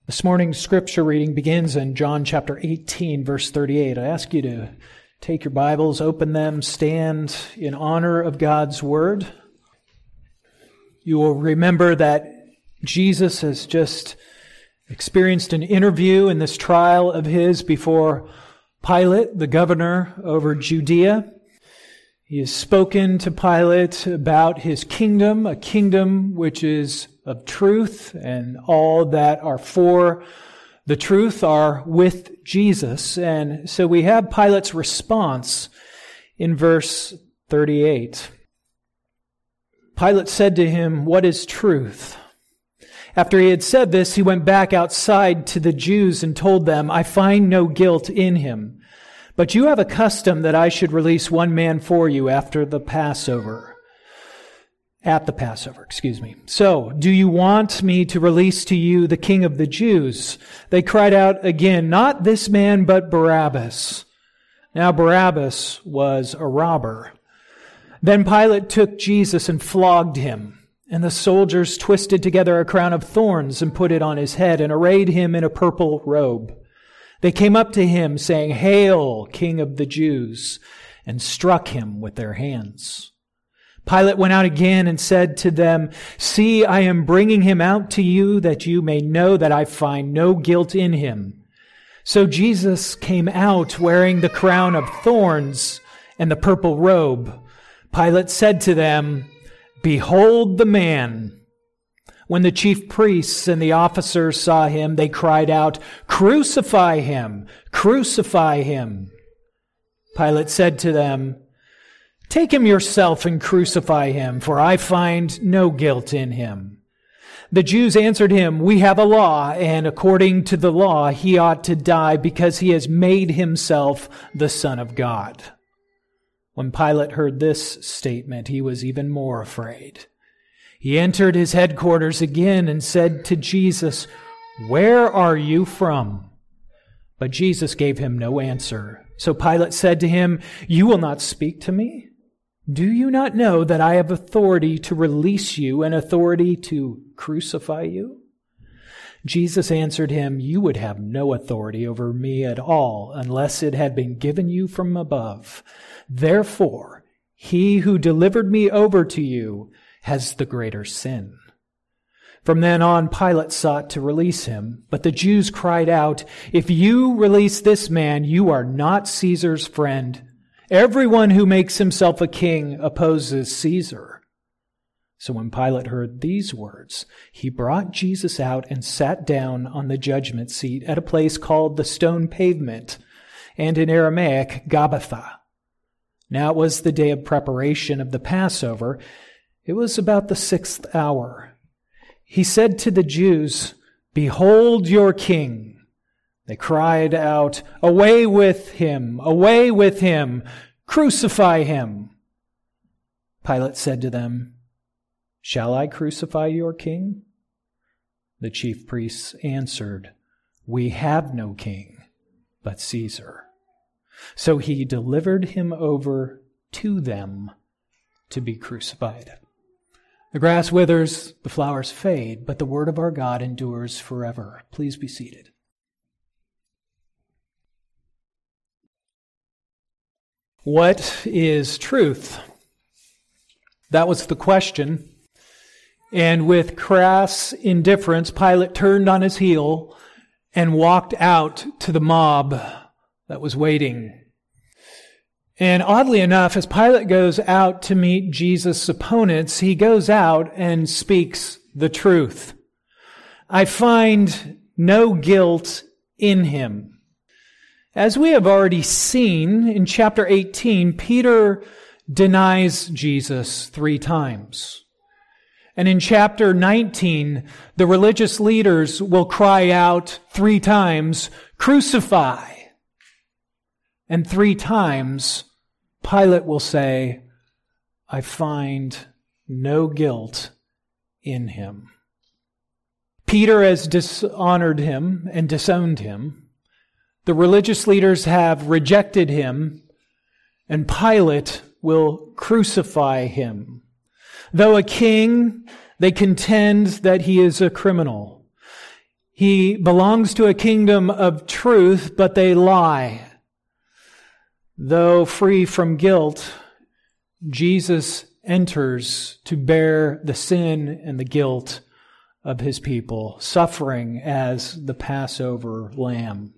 This morning's scripture reading begins in John chapter 18, verse 38. I ask you to take your Bibles, open them, stand in honor of God's word. You will remember that Jesus has just experienced an interview in this trial of his before Pilate, the governor over Judea. He has spoken to Pilate about his kingdom, a kingdom which is of truth, and all that are for the truth are with Jesus. And so we have Pilate's response in verse 38. Pilate said to him, "What is truth?" After he had said this, he went back outside to the Jews and told them, "I find no guilt in him. But you have a custom that I should release one man for you at the Passover. So, do you want me to release to you the king of the Jews?" They cried out again, "Not this man, but Barabbas." Now Barabbas was a robber. Then Pilate took Jesus and flogged him. And the soldiers twisted together a crown of thorns and put it on his head and arrayed him in a purple robe. They came up to him saying, "Hail, King of the Jews," and struck him with their hands. Pilate went out again and said to them, "See, I am bringing him out to you that you may know that I find no guilt in him." So Jesus came out wearing the crown of thorns and the purple robe. Pilate said to them, "Behold the man." When the chief priests and the officers saw him, they cried out, "Crucify him! Crucify him!" Pilate said to them, "Take him yourself and crucify him, for I find no guilt in him." The Jews answered him, "We have a law, and according to the law he ought to die because he has made himself the Son of God." When Pilate heard this statement, he was even more afraid. He entered his headquarters again and said to Jesus, "Where are you from?" But Jesus gave him no answer. So Pilate said to him, "You will not speak to me? Do you not know that I have authority to release you and authority to crucify you?" Jesus answered him, "You would have no authority over me at all unless it had been given you from above. Therefore, he who delivered me over to you has the greater sin." From then on, Pilate sought to release him, but the Jews cried out, "If you release this man, you are not Caesar's friend. Everyone who makes himself a king opposes Caesar." So when Pilate heard these words, he brought Jesus out and sat down on the judgment seat at a place called the Stone Pavement, and in Aramaic, Gabbatha. Now it was the day of preparation of the Passover. It was about the 6th hour. He said to the Jews, "Behold your king." They cried out, "Away with him! Away with him! Crucify him!" Pilate said to them, "Shall I crucify your king?" The chief priests answered, "We have no king but Caesar." So he delivered him over to them to be crucified. The grass withers, the flowers fade, but the word of our God endures forever. Please be seated. What is truth? That was the question. And with crass indifference, Pilate turned on his heel and walked out to the mob that was waiting. And oddly enough, as Pilate goes out to meet Jesus' opponents, he goes out and speaks the truth. "I find no guilt in him." As we have already seen in chapter 18, Peter denies Jesus 3 times. And in chapter 19, the religious leaders will cry out 3 times, "Crucify!" And 3 times, Pilate will say, "I find no guilt in him." Peter has dishonored him and disowned him. The religious leaders have rejected him, and Pilate will crucify him. Though a king, they contend that he is a criminal. He belongs to a kingdom of truth, but they lie. Though free from guilt, Jesus enters to bear the sin and the guilt of his people, suffering as the Passover lamb.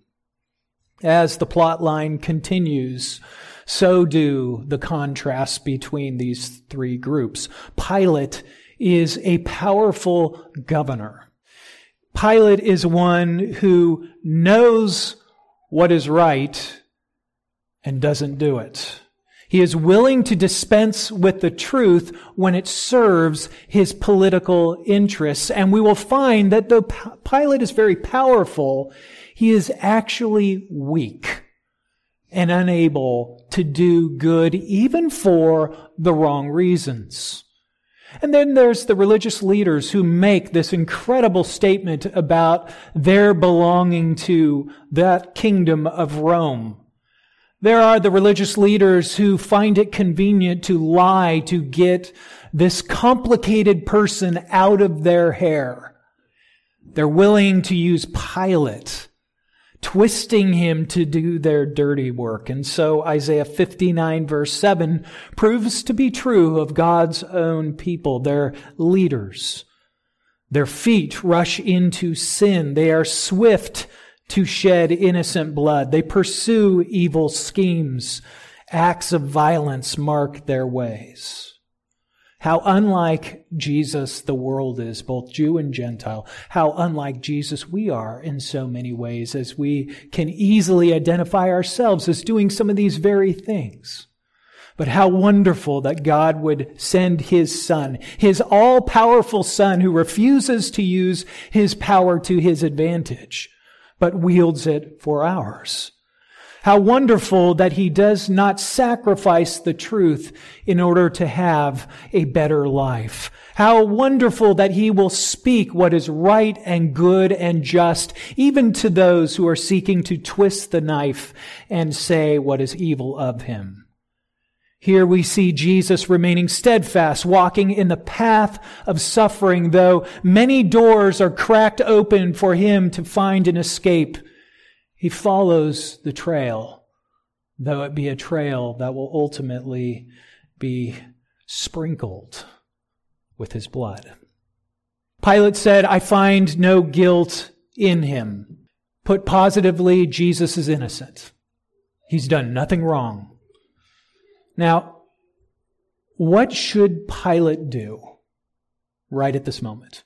As the plot line continues, so do the contrasts between these three groups. Pilate is a powerful governor. Pilate is one who knows what is right and doesn't do it. He is willing to dispense with the truth when it serves his political interests. And we will find that though Pilate is very powerful, he is actually weak and unable to do good even for the wrong reasons. And then there's the religious leaders who make this incredible statement about their belonging to that kingdom of Rome. There are the religious leaders who find it convenient to lie to get this complicated person out of their hair. They're willing to use Pilate, twisting him to do their dirty work. And so Isaiah 59 verse 7 proves to be true of God's own people, their leaders. Their feet rush into sin. They are swift to shed innocent blood. They pursue evil schemes. Acts of violence mark their ways. How unlike Jesus the world is, both Jew and Gentile. How unlike Jesus we are in so many ways, as we can easily identify ourselves as doing some of these very things. But how wonderful that God would send His Son, His all-powerful Son, who refuses to use His power to His advantage, but wields it for ours. How wonderful that He does not sacrifice the truth in order to have a better life. How wonderful that He will speak what is right and good and just, even to those who are seeking to twist the knife and say what is evil of Him. Here we see Jesus remaining steadfast, walking in the path of suffering, though many doors are cracked open for Him to find an escape. He follows the trail, though it be a trail that will ultimately be sprinkled with His blood. Pilate said, "I find no guilt in him." Put positively, Jesus is innocent. He's done nothing wrong. Now, what should Pilate do right at this moment?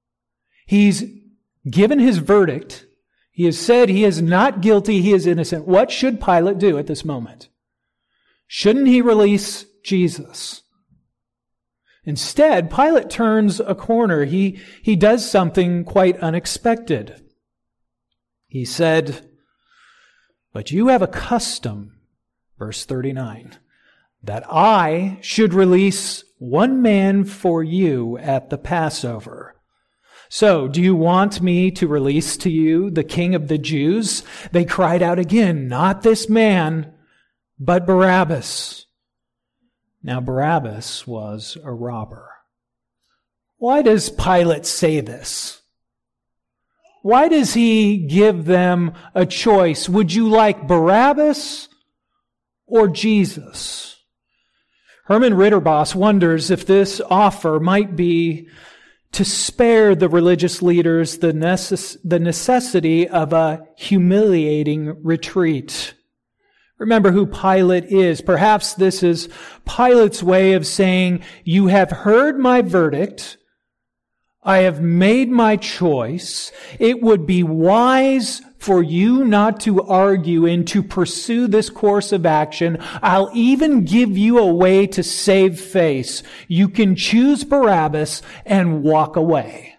He's given his verdict. He has said he is not guilty, he is innocent. What should Pilate do at this moment? Shouldn't he release Jesus? Instead, Pilate turns a corner. He does something quite unexpected. He said, "But you have a custom," verse 39, "that I should release one man for you at the Passover. So, do you want me to release to you the King of the Jews?" They cried out again, "Not this man, but Barabbas." Now, Barabbas was a robber. Why does Pilate say this? Why does he give them a choice? Would you like Barabbas or Jesus? Herman Ritterboss wonders if this offer might be to spare the religious leaders the necessity of a humiliating retreat. Remember who Pilate is. Perhaps this is Pilate's way of saying, "You have heard my verdict. I have made my choice. It would be wise for you not to argue and to pursue this course of action. I'll even give you a way to save face. You can choose Barabbas and walk away."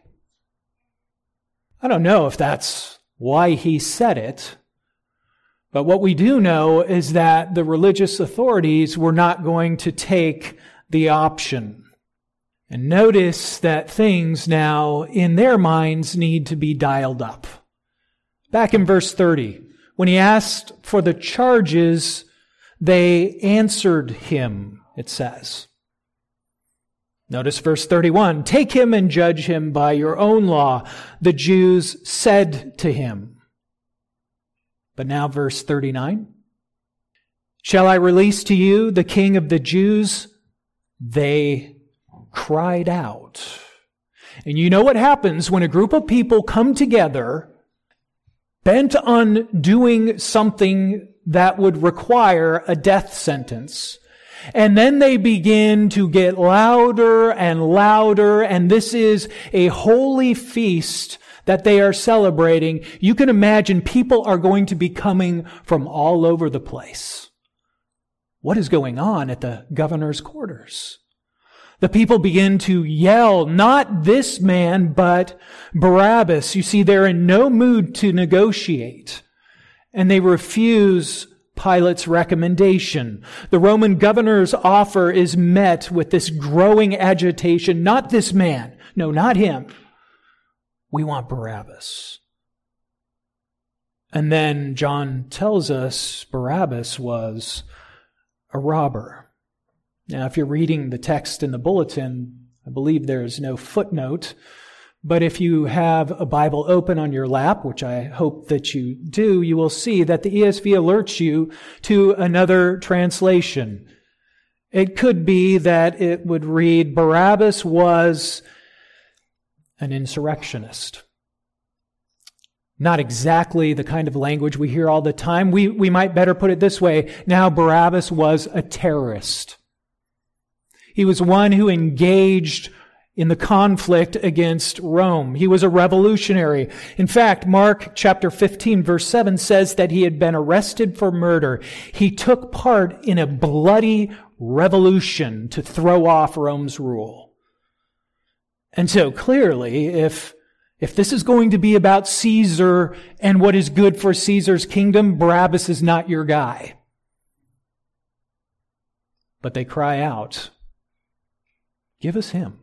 I don't know if that's why he said it, but what we do know is that the religious authorities were not going to take the option. And notice that things now in their minds need to be dialed up. Back in verse 30, when he asked for the charges, they answered him, it says. Notice verse 31, take him and judge him by your own law, the Jews said to him. But now verse 39, shall I release to you the king of the Jews? They cried out. And you know what happens when a group of people come together bent on doing something that would require a death sentence. And then they begin to get louder and louder, and this is a holy feast that they are celebrating. You can imagine people are going to be coming from all over the place. What is going on at the governor's quarters? The people begin to yell, not this man, but Barabbas. You see, they're in no mood to negotiate, and they refuse Pilate's recommendation. The Roman governor's offer is met with this growing agitation. Not this man. No, not him. We want Barabbas. And then John tells us Barabbas was a robber. Now, if you're reading the text in the bulletin, I believe there's no footnote. But if you have a Bible open on your lap, which I hope that you do, you will see that the ESV alerts you to another translation. It could be that it would read, Barabbas was an insurrectionist. Not exactly the kind of language we hear all the time. We might better put it this way. Now, Barabbas was a terrorist. He was one who engaged in the conflict against Rome. He was a revolutionary. In fact, Mark chapter 15 verse 7 says that he had been arrested for murder. He took part in a bloody revolution to throw off Rome's rule. And so clearly, if this is going to be about Caesar and what is good for Caesar's kingdom, Barabbas is not your guy. But they cry out, give us him.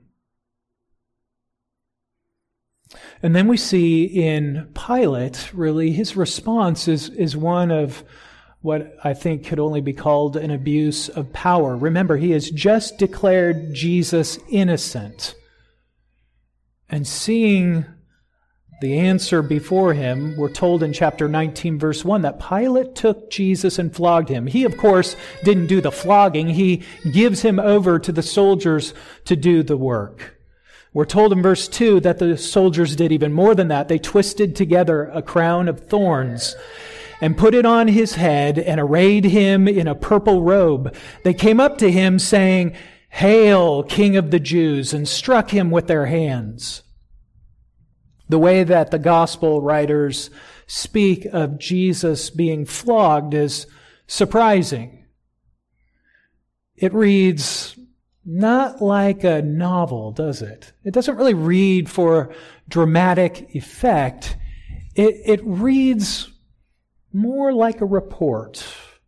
And then we see in Pilate, really, his response is one of what I think could only be called an abuse of power. Remember, he has just declared Jesus innocent. And seeing the answer before him, we're told in chapter 19, verse 1, that Pilate took Jesus and flogged him. He, of course, didn't do the flogging. He gives him over to the soldiers to do the work. We're told in verse 2 that the soldiers did even more than that. They twisted together a crown of thorns and put it on his head and arrayed him in a purple robe. They came up to him saying, "Hail, King of the Jews," and struck him with their hands. The way that the gospel writers speak of Jesus being flogged is surprising. It reads not like a novel, does it? It doesn't really read for dramatic effect. It reads more like a report.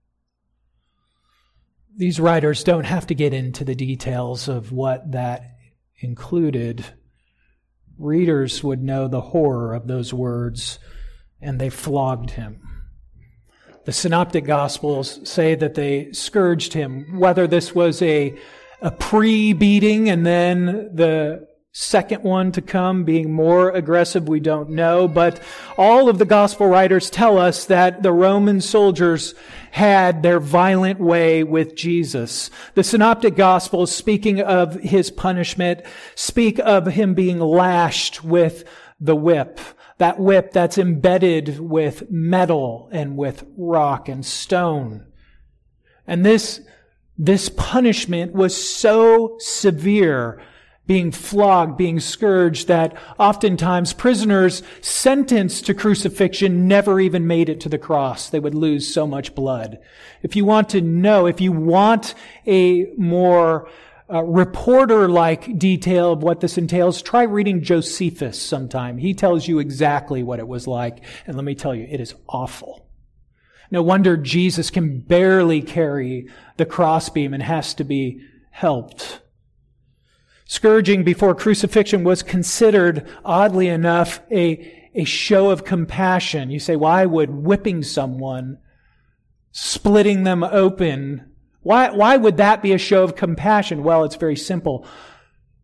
These writers don't have to get into the details of what that included. Readers would know the horror of those words, and they flogged him. The Synoptic Gospels say that they scourged him. Whether this was a pre-beating and then the second one to come being more aggressive, we don't know. But all of the gospel writers tell us that the Roman soldiers had their violent way with Jesus. The Synoptic Gospels, speaking of his punishment, speak of him being lashed with the whip. That whip that's embedded with metal and with rock and stone. And this punishment was so severe, being flogged, being scourged, that oftentimes prisoners sentenced to crucifixion never even made it to the cross. They would lose so much blood. If you want to know, if you want a more reporter-like detail of what this entails, try reading Josephus sometime. He tells you exactly what it was like. And let me tell you, it is awful. No wonder Jesus can barely carry the crossbeam and has to be helped. Scourging before crucifixion was considered, oddly enough, a show of compassion. You say, why would whipping someone, splitting them open, why would that be a show of compassion? Well, it's very simple.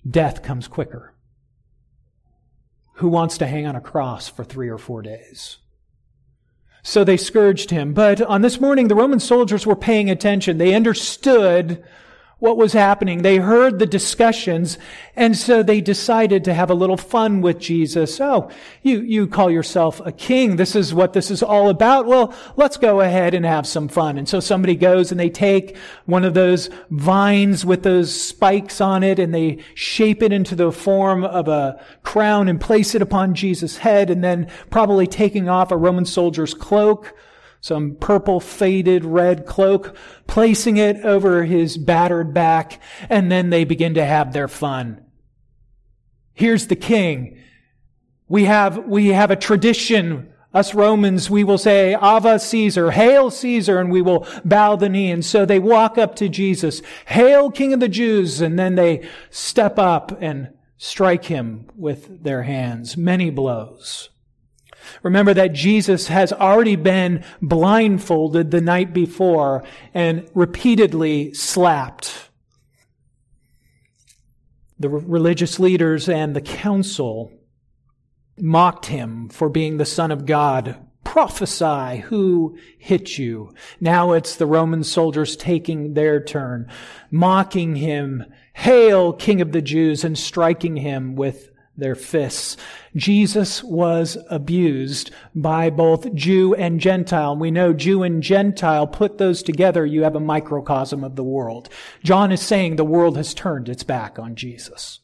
death comes quicker. Who wants to hang on a cross for 3 or 4 days? So they scourged him. But on this morning, the Roman soldiers were paying attention. They understood what was happening. They heard the discussions, and so they decided to have a little fun with Jesus. Oh, you call yourself a king. This is what this is all about. Well, let's go ahead and have some fun. And so somebody goes and they take one of those vines with those spikes on it, and they shape it into the form of a crown and place it upon Jesus' head, and then probably taking off a Roman soldier's cloak, some purple faded red cloak, placing it over his battered back, and then they begin to have their fun. Here's the king. We have a tradition. Us Romans, we will say, Ave Caesar, Hail Caesar, and we will bow the knee. And so they walk up to Jesus, Hail King of the Jews, and then they step up and strike him with their hands, many blows. Remember that Jesus has already been blindfolded the night before and repeatedly slapped. The religious leaders and the council mocked him for being the Son of God. Prophesy, who hit you? Now it's the Roman soldiers taking their turn, mocking him, Hail, King of the Jews, and striking him with their fists. Jesus was abused by both Jew and Gentile. We know Jew and Gentile, put those together, you have a microcosm of the world. John is saying the world has turned its back on Jesus.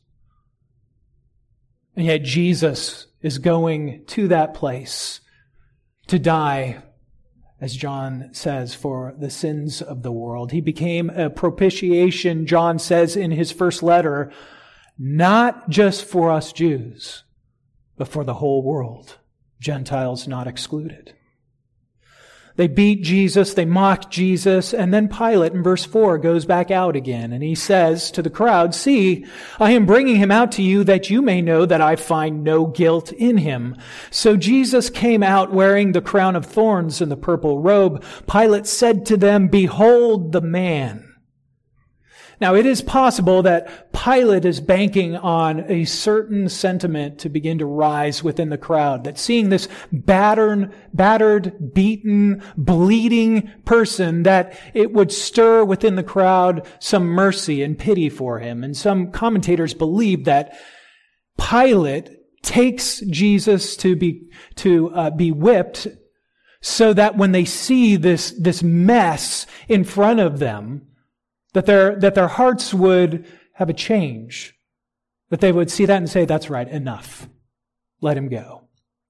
And yet Jesus is going to that place to die, as John says, for the sins of the world. He became a propitiation, John says in his first letter, not just for us Jews, but for the whole world, Gentiles not excluded. They beat Jesus, they mocked Jesus, and then Pilate in verse 4 goes back out again, and he says to the crowd, See, I am bringing him out to you that you may know that I find no guilt in him. So Jesus came out wearing the crown of thorns and the purple robe. Pilate said to them, Behold the man. Now, it is possible that Pilate is banking on a certain sentiment to begin to rise within the crowd, that seeing this battered, beaten, bleeding person, that it would stir within the crowd some mercy and pity for him. And some commentators believe that Pilate takes Jesus to be whipped so that when they see this mess in front of them, that their hearts would have a change. That they would see that and say, that's right, enough. Let him go.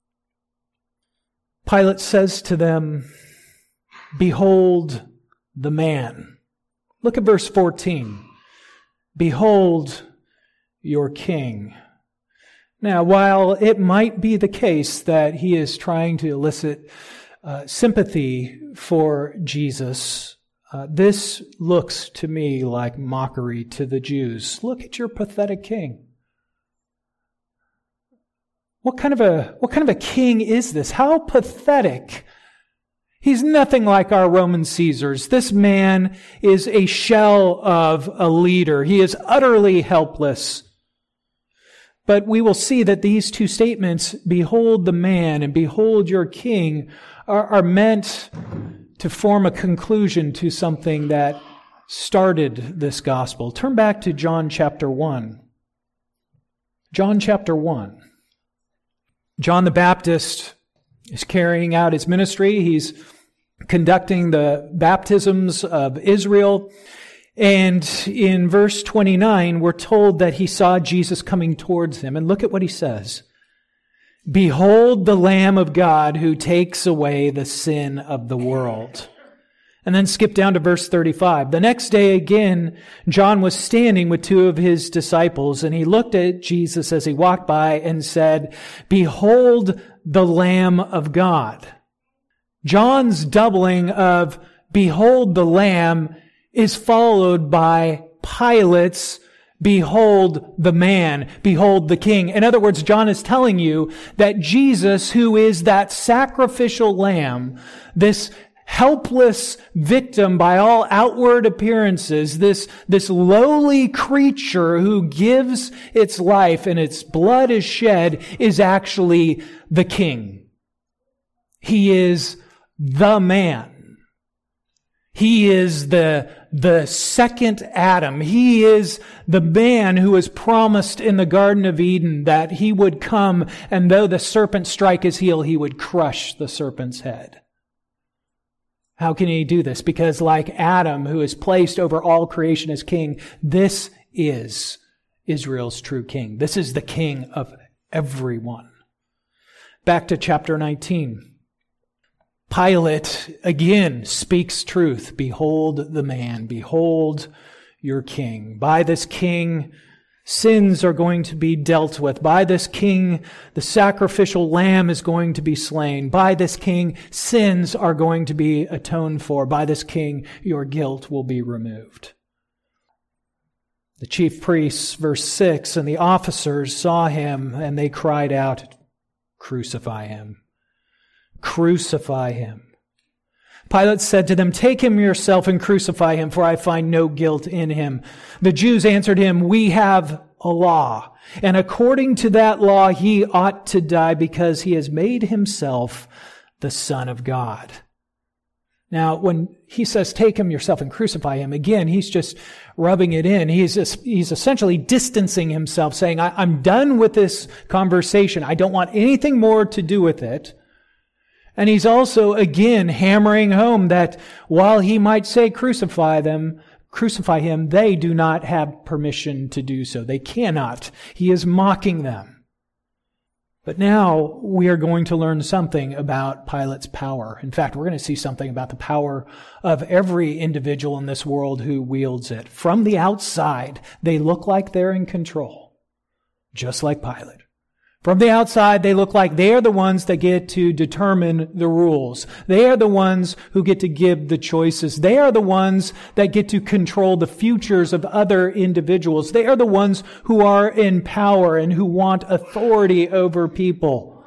Pilate says to them, Behold the man. Look at verse 14. Behold your king. Now, while it might be the case that he is trying to elicit sympathy for Jesus, this looks to me like mockery to the Jews. Look at your pathetic king. What kind of a king is this? How pathetic. He's nothing like our Roman Caesars. This man is a shell of a leader. He is utterly helpless. But we will see that these two statements, behold the man and behold your king, are meant to form a conclusion to something that started this gospel. Turn back to John chapter 1. John chapter 1. John the Baptist is carrying out his ministry. He's conducting the baptisms of Israel. And in verse 29, we're told that he saw Jesus coming towards him. And look at what he says. Behold the Lamb of God who takes away the sin of the world. And then skip down to verse 35. The next day again, John was standing with two of his disciples, and he looked at Jesus as he walked by and said, Behold the Lamb of God. John's doubling of behold the Lamb is followed by Pilate's behold the man, behold the king. In other words, John is telling you that Jesus, who is that sacrificial lamb, this helpless victim by all outward appearances, this lowly creature who gives its life and its blood is shed, is actually the king. He is the man. He is the second Adam. He is the man who was promised in the Garden of Eden that he would come, and though the serpent strike his heel, he would crush the serpent's head. How can he do this? Because like Adam, who is placed over all creation as king, this is Israel's true king. This is the king of everyone. Back to chapter 19. Pilate again speaks truth. Behold the man. Behold your king. By this king, sins are going to be dealt with. By this king, the sacrificial lamb is going to be slain. By this king, sins are going to be atoned for. By this king, your guilt will be removed. The chief priests, verse 6, and the officers saw him, and they cried out, "Crucify him! Crucify him!" Pilate said to them, "Take him yourself and crucify him, for I find no guilt in him." The Jews answered him, "We have a law, and according to that law he ought to die because he has made himself the Son of God." Now, when he says, "Take him yourself and crucify him," again, he's just rubbing it in. He's essentially distancing himself, saying, I'm done with this conversation. I don't want anything more to do with it. And he's also, again, hammering home that while he might say crucify him, they do not have permission to do so. They cannot. He is mocking them. But now we are going to learn something about Pilate's power. In fact, we're going to see something about the power of every individual in this world who wields it. From the outside, they look like they're in control, just like Pilate. From the outside, they look like they are the ones that get to determine the rules. They are the ones who get to give the choices. They are the ones that get to control the futures of other individuals. They are the ones who are in power and who want authority over people.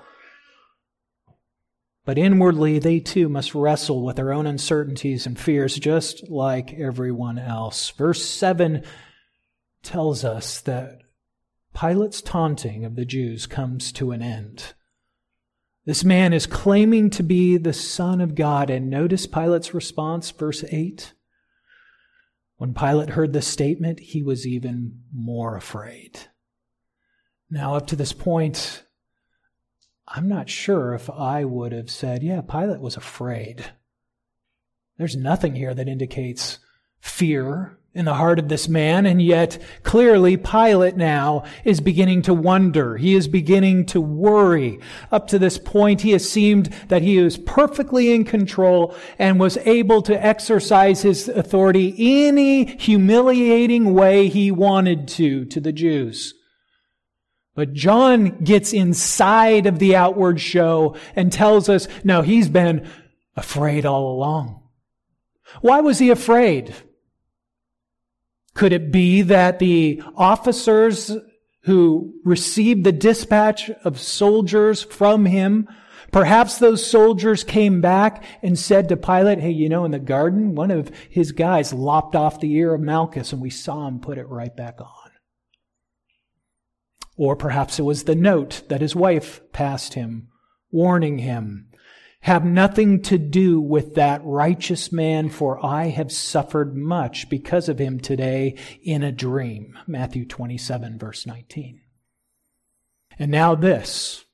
But inwardly, they too must wrestle with their own uncertainties and fears, just like everyone else. Verse 7 tells us that Pilate's taunting of the Jews comes to an end. This man is claiming to be the Son of God. And notice Pilate's response, verse 8. When Pilate heard this statement, he was even more afraid. Now, up to this point, I'm not sure if I would have said, yeah, Pilate was afraid. There's nothing here that indicates fear in the heart of this man, and yet clearly Pilate now is beginning to wonder. He is beginning to worry. Up to this point, he has seemed that he was perfectly in control and was able to exercise his authority any humiliating way he wanted to the Jews. But John gets inside of the outward show and tells us, no, he's been afraid all along. Why was he afraid? Could it be that the officers who received the dispatch of soldiers from him, perhaps those soldiers came back and said to Pilate, hey, in the garden, one of his guys lopped off the ear of Malchus and we saw him put it right back on. Or perhaps it was the note that his wife passed him, warning him, have nothing to do with that righteous man, for I have suffered much because of him today in a dream. Matthew 27, verse 19. And now this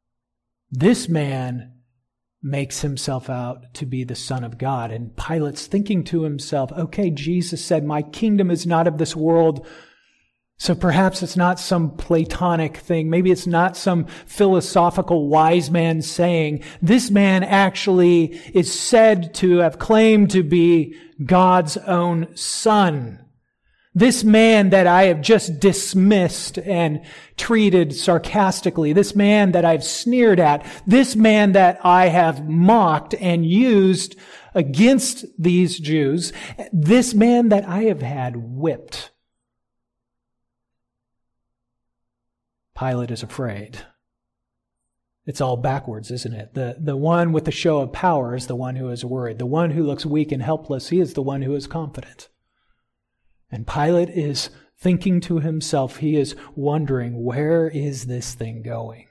man makes himself out to be the Son of God. And Pilate's thinking to himself, okay, Jesus said, my kingdom is not of this world. So perhaps it's not some Platonic thing. Maybe it's not some philosophical wise man saying. This man actually is said to have claimed to be God's own Son. This man that I have just dismissed and treated sarcastically. This man that I've sneered at. This man that I have mocked and used against these Jews. This man that I have had whipped. Pilate is afraid. It's all backwards, isn't it? The one with the show of power is the one who is worried. The one who looks weak and helpless, he is the one who is confident. And Pilate is thinking to himself, he is wondering, where is this thing going?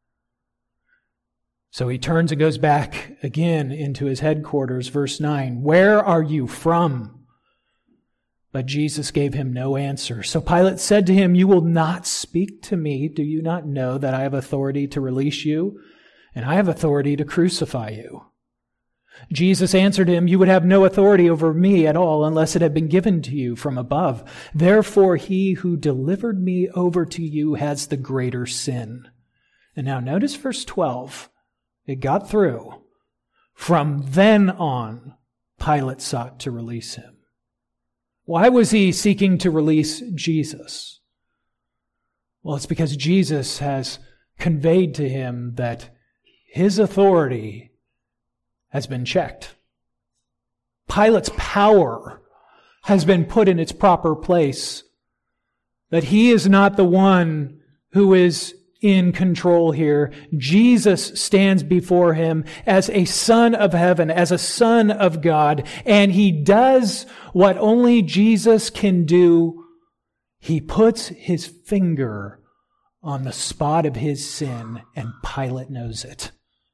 So he turns and goes back again into his headquarters. Verse 9, "Where are you from?" But Jesus gave him no answer. So Pilate said to him, "You will not speak to me. Do you not know that I have authority to release you? And I have authority to crucify you." Jesus answered him, "You would have no authority over me at all unless it had been given to you from above. Therefore, he who delivered me over to you has the greater sin." And now notice verse 12. It got through. From then on, Pilate sought to release him. Why was he seeking to release Jesus? Well, it's because Jesus has conveyed to him that his authority has been checked. Pilate's power has been put in its proper place. That he is not the one who is in control here. Jesus stands before him as a son of heaven, as a son of God, and he does what only Jesus can do. He puts his finger on the spot of his sin, and Pilate knows it.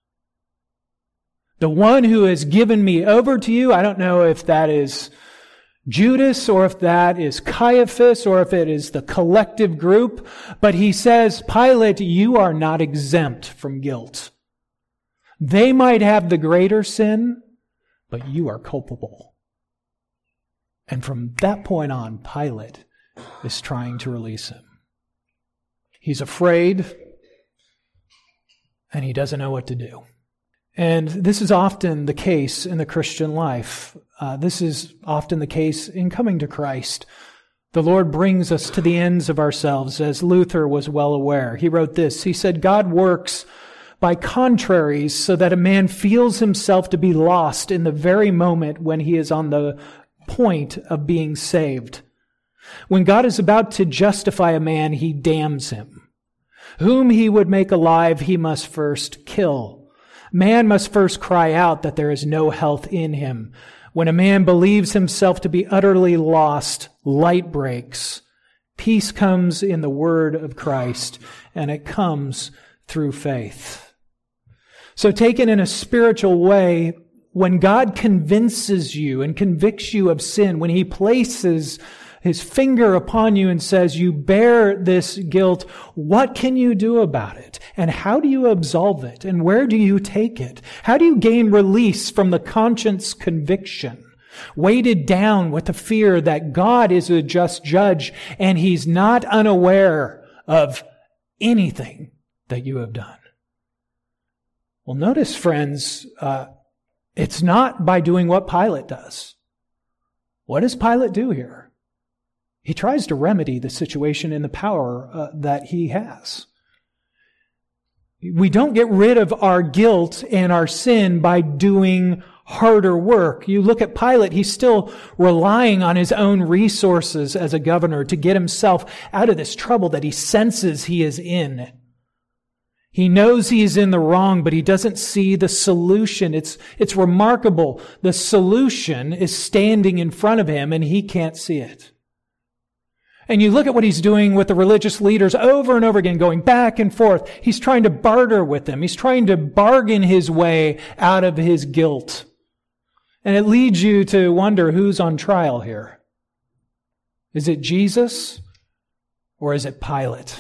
The one who has given me over to you, I don't know if that is Judas, or if that is Caiaphas, or if it is the collective group. But he says, Pilate, you are not exempt from guilt. They might have the greater sin, but you are culpable. And from that point on, Pilate is trying to release him. He's afraid, and he doesn't know what to do. And this is often the case in the Christian life. This is often the case in coming to Christ. The Lord brings us to the ends of ourselves, as Luther was well aware. He wrote this. He said, "God works by contraries so that a man feels himself to be lost in the very moment when he is on the point of being saved. When God is about to justify a man, he damns him. Whom he would make alive, he must first kill. Man must first cry out that there is no health in him. When a man believes himself to be utterly lost, light breaks. Peace comes in the word of Christ, and it comes through faith." So taken in a spiritual way, when God convinces you and convicts you of sin, when he places his finger upon you and says, you bear this guilt, what can you do about it? And how do you absolve it? And where do you take it? How do you gain release from the conscience conviction, weighted down with the fear that God is a just judge and he's not unaware of anything that you have done? Well, notice, friends, it's not by doing what Pilate does. What does Pilate do here? He tries to remedy the situation in the power that he has. We don't get rid of our guilt and our sin by doing harder work. You look at Pilate, he's still relying on his own resources as a governor to get himself out of this trouble that he senses he is in. He knows he is in the wrong, but he doesn't see the solution. It's remarkable. The solution is standing in front of him and he can't see it. And you look at what he's doing with the religious leaders over and over again, going back and forth. He's trying to barter with them. He's trying to bargain his way out of his guilt. And it leads you to wonder who's on trial here. Is it Jesus or is it Pilate?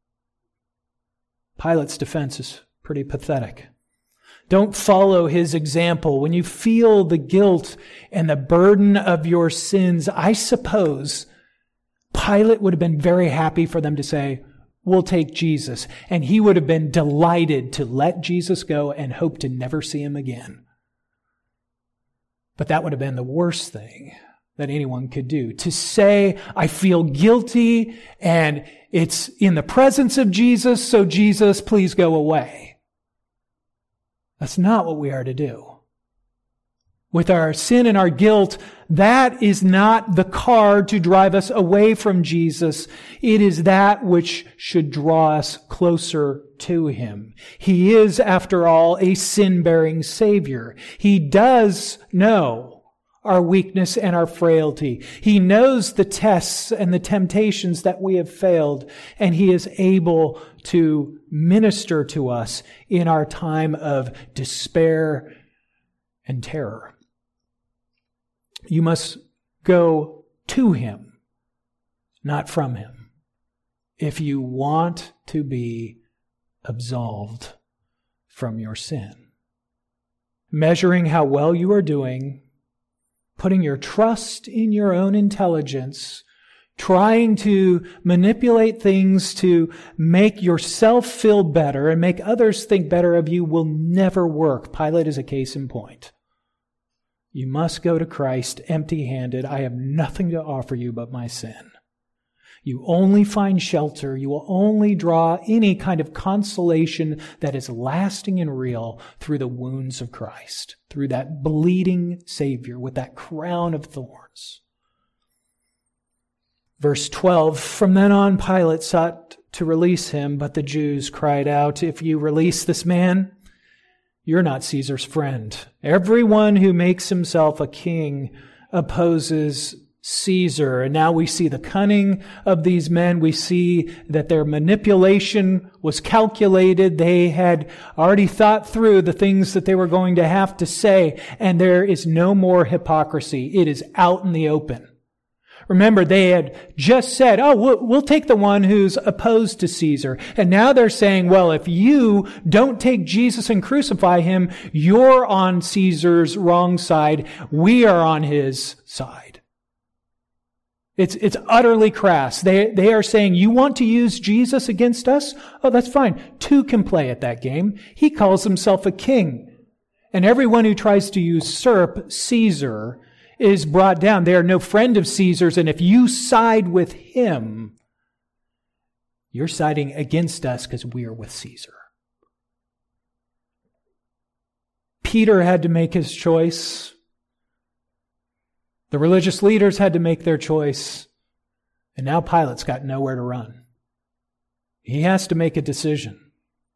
Pilate's defense is pretty pathetic. Don't follow his example. When you feel the guilt and the burden of your sins, I suppose Pilate would have been very happy for them to say, we'll take Jesus. And he would have been delighted to let Jesus go and hope to never see him again. But that would have been the worst thing that anyone could do. To say, I feel guilty and it's in the presence of Jesus, so Jesus, please go away. That's not what we are to do. with our sin and our guilt, that is not the car to drive us away from Jesus. It is that which should draw us closer to Him. He is, after all, a sin-bearing Savior. He does know our weakness and our frailty. He knows the tests and the temptations that we have failed, and He is able to minister to us in our time of despair and terror. You must go to Him, not from Him, if you want to be absolved from your sin. Measuring how well you are doing, putting your trust in your own intelligence, trying to manipulate things to make yourself feel better and make others think better of you will never work. Pilate is a case in point. You must go to Christ empty-handed. I have nothing to offer you but my sin. You only find shelter. You will only draw any kind of consolation that is lasting and real through the wounds of Christ, through that bleeding Savior with that crown of thorns. Verse 12, from then on Pilate sought to release him, but the Jews cried out, if you release this man, you're not Caesar's friend. Everyone who makes himself a king opposes Caesar. And now we see the cunning of these men. We see that their manipulation was calculated. They had already thought through the things that they were going to have to say. And there is no more hypocrisy. It is out in the open. Remember, they had just said, we'll take the one who's opposed to Caesar. And now they're saying, well, if you don't take Jesus and crucify him, you're on Caesar's wrong side. We are on his side. It's utterly crass. They are saying, you want to use Jesus against us? Oh, that's fine. Two can play at that game. He calls himself a king. And everyone who tries to usurp Caesar is brought down. They are no friend of Caesar's, and if you side with him, you're siding against us because we are with Caesar. Peter had to make his choice. The religious leaders had to make their choice. And now Pilate's got nowhere to run. He has to make a decision.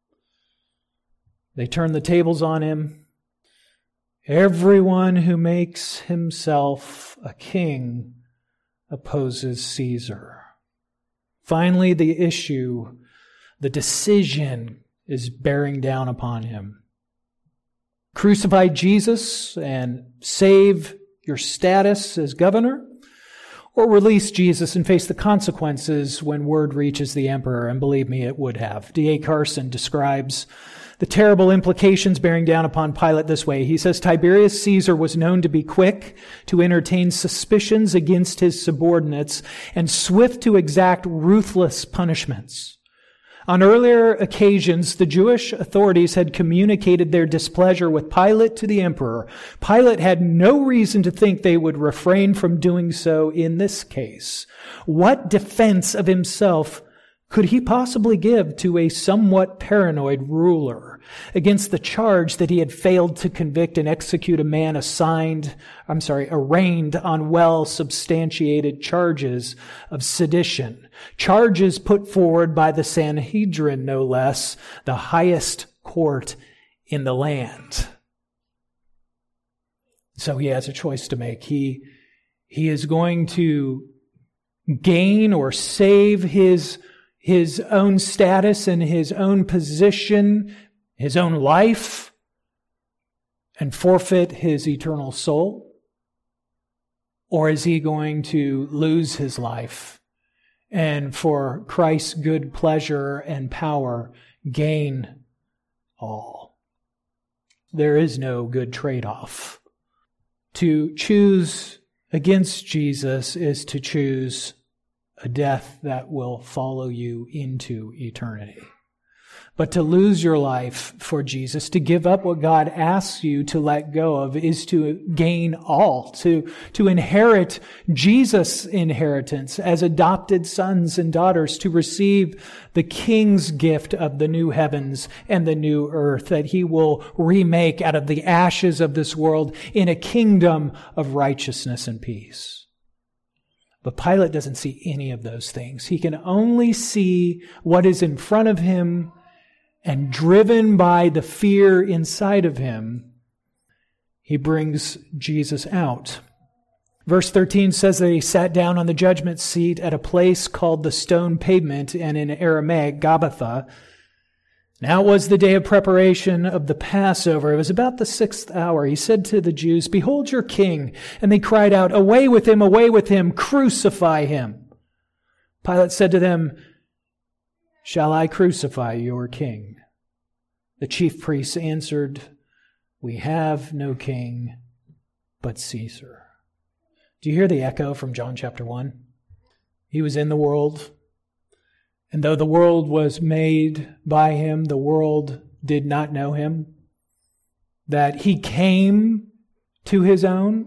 They turn the tables on him. Everyone who makes himself a king opposes Caesar. Finally, the issue, the decision is bearing down upon him. Crucify Jesus and save your status as governor, or release Jesus and face the consequences when word reaches the emperor, and believe me, it would have. D.A. Carson describes the terrible implications bearing down upon Pilate this way. He says, Tiberius Caesar was known to be quick to entertain suspicions against his subordinates and swift to exact ruthless punishments. On earlier occasions, the Jewish authorities had communicated their displeasure with Pilate to the emperor. Pilate had no reason to think they would refrain from doing so in this case. What defense of himself could he possibly give to a somewhat paranoid ruler against the charge that he had failed to convict and execute a man arraigned on well-substantiated charges of sedition? Charges put forward by the Sanhedrin, no less, the highest court in the land. So he has a choice to make. He is going to gain or save his own status and his own position, his own life, and forfeit his eternal soul? Or is he going to lose his life and for Christ's good pleasure and power gain all? There is no good trade-off. To choose against Jesus is to choose a death that will follow you into eternity. But to lose your life for Jesus, to give up what God asks you to let go of, is to gain all, to inherit Jesus' inheritance as adopted sons and daughters, to receive the King's gift of the new heavens and the new earth that He will remake out of the ashes of this world in a kingdom of righteousness and peace. But Pilate doesn't see any of those things. He can only see what is in front of him, and driven by the fear inside of him, he brings Jesus out. Verse 13 says that he sat down on the judgment seat at a place called the Stone Pavement, and in Aramaic, Gabbatha. Now it was the day of preparation of the Passover. It was about the 6th hour. He said to the Jews, "Behold your king." And they cried out, away with him, crucify him." Pilate said to them, "Shall I crucify your king?" The chief priests answered, "We have no king but Caesar." Do you hear the echo from John chapter 1? He was in the world, and though the world was made by him, the world did not know him. That he came to his own,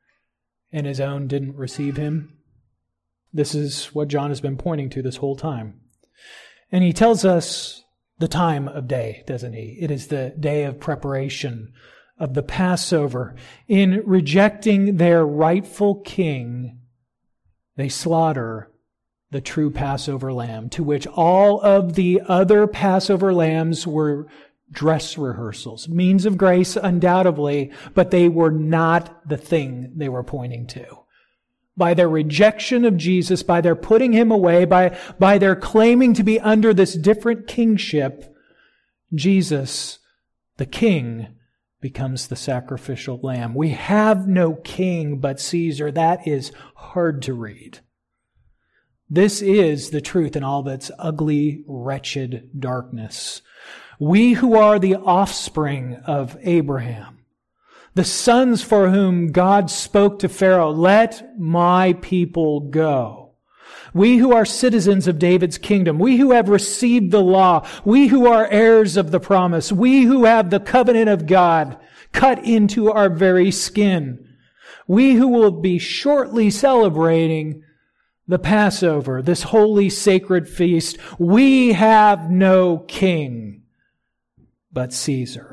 and his own didn't receive him. This is what John has been pointing to this whole time. And he tells us the time of day, doesn't he? It is the day of preparation of the Passover. In rejecting their rightful king, they slaughter the true Passover lamb, to which all of the other Passover lambs were dress rehearsals, means of grace undoubtedly, but they were not the thing they were pointing to. By their rejection of Jesus, by their putting him away, by their claiming to be under this different kingship, Jesus, the king, becomes the sacrificial lamb. We have no king but Caesar. That is hard to read. This is the truth in all of its ugly, wretched darkness. We who are the offspring of Abraham, the sons for whom God spoke to Pharaoh, "Let my people go." We who are citizens of David's kingdom, we who have received the law, we who are heirs of the promise, we who have the covenant of God cut into our very skin, we who will be shortly celebrating the Passover, this holy sacred feast, we have no king but Caesar.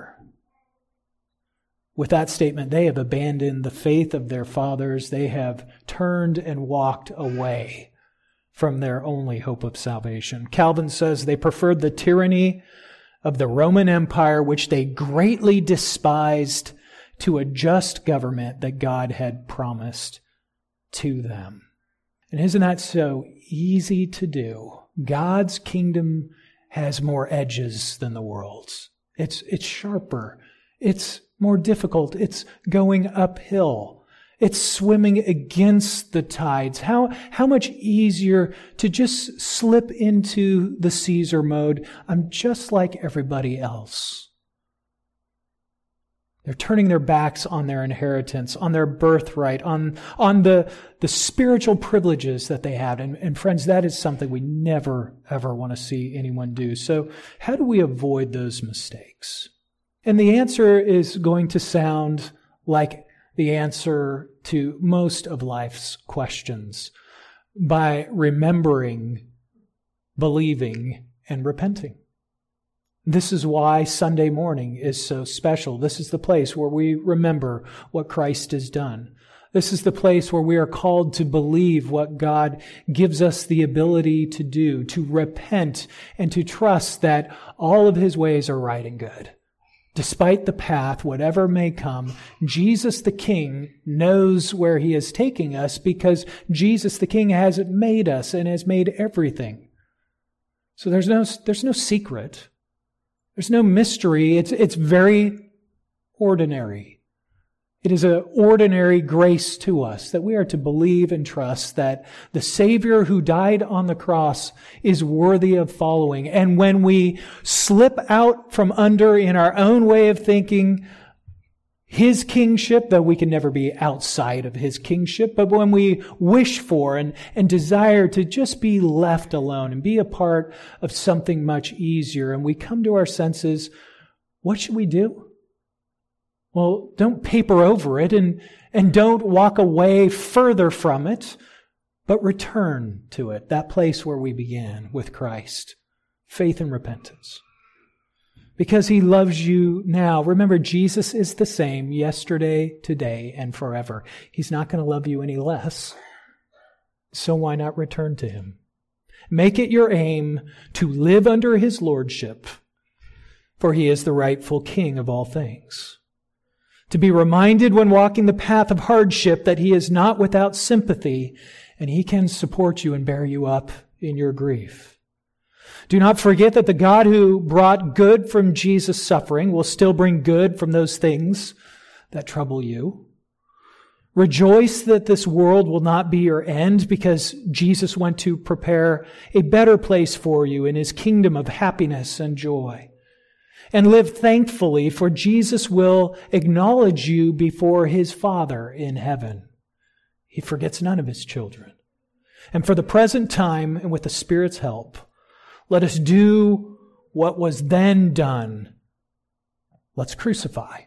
With that statement, they have abandoned the faith of their fathers. They have turned and walked away from their only hope of salvation. Calvin says they preferred the tyranny of the Roman Empire, which they greatly despised, to a just government that God had promised to them. And isn't that so easy to do? God's kingdom has more edges than the world's. It's sharper. It's more difficult. It's going uphill. It's swimming against the tides. How much easier to just slip into the Caesar mode. I'm just like everybody else. They're turning their backs on their inheritance, on their birthright, on the spiritual privileges that they have. And friends, that is something we never, ever want to see anyone do. So how do we avoid those mistakes? And the answer is going to sound like the answer to most of life's questions: by remembering, believing, and repenting. This is why Sunday morning is so special. This is the place where we remember what Christ has done. This is the place where we are called to believe what God gives us the ability to do, to repent and to trust that all of His ways are right and good. Despite the path, whatever may come, Jesus the King knows where He is taking us, because Jesus the King has made us and has made everything. So there's no secret. There's no mystery. It's very ordinary. It is an ordinary grace to us that we are to believe and trust that the Savior who died on the cross is worthy of following. And when we slip out from under in our own way of thinking, His kingship, though we can never be outside of His kingship, but when we wish for and desire to just be left alone and be a part of something much easier, and we come to our senses, what should we do? Well, don't paper over it and don't walk away further from it, but return to it, that place where we began with Christ, faith and repentance. Because He loves you now. Remember, Jesus is the same yesterday, today, and forever. He's not going to love you any less. So why not return to Him? Make it your aim to live under His lordship, for He is the rightful King of all things. To be reminded when walking the path of hardship that He is not without sympathy, and He can support you and bear you up in your grief. Do not forget that the God who brought good from Jesus' suffering will still bring good from those things that trouble you. Rejoice that this world will not be your end, because Jesus went to prepare a better place for you in His kingdom of happiness and joy. And live thankfully, for Jesus will acknowledge you before His Father in heaven. He forgets none of His children. And for the present time, and with the Spirit's help, let us do what was then done. Let's crucify.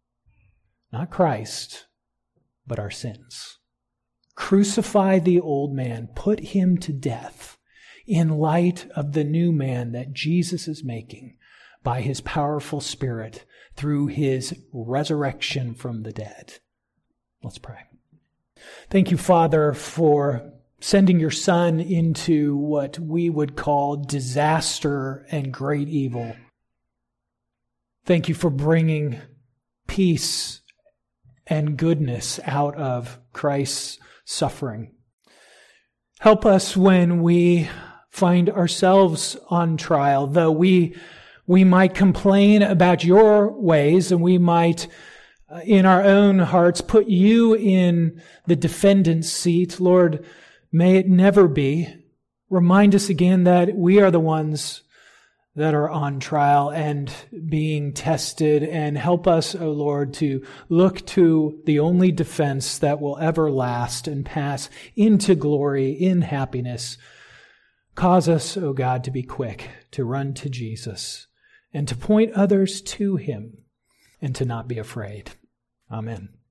Not Christ, but our sins. Crucify the old man. Put him to death in light of the new man that Jesus is making by His powerful Spirit through His resurrection from the dead. Let's pray. Thank you, Father, for sending your Son into what we would call disaster and great evil. Thank you for bringing peace and goodness out of Christ's suffering. Help us when we find ourselves on trial, though we might complain about your ways, and we might in our own hearts put you in the defendant's seat. Lord, may it never be. Remind us again that we are the ones that are on trial and being tested, and help us, O Lord, to look to the only defense that will ever last and pass into glory in happiness. Cause us, O God, to be quick to run to Jesus and to point others to Him and to not be afraid. Amen.